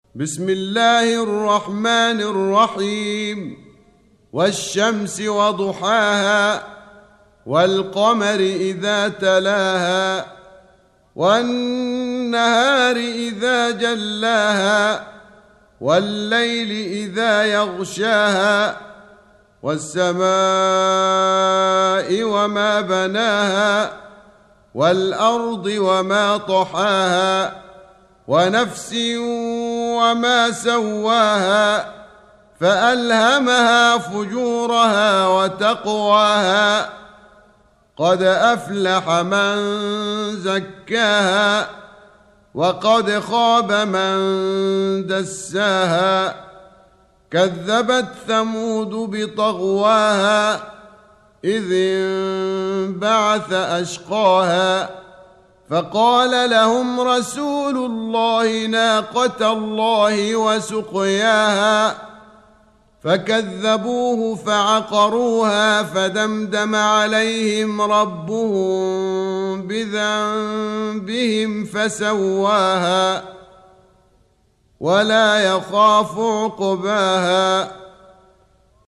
بسم الله الرحمن الرحيم. والشمس وضحاها والقمر إذا تلاها والنهار إذا جلاها والليل إذا يغشاها والسماء وما بناها والأرض وما طحاها ونفس وما سواها فألهمها فجورها وتقواها قد أفلح من زكاها وقد خاب من دساها كذبت ثمود بطغواها إذ انبعث أشقاها فقال لهم رسول الله ناقة الله وسقياها فكذبوه فعقروها فدمدم عليهم ربهم بذنبهم فسواها ولا يخاف عقباها.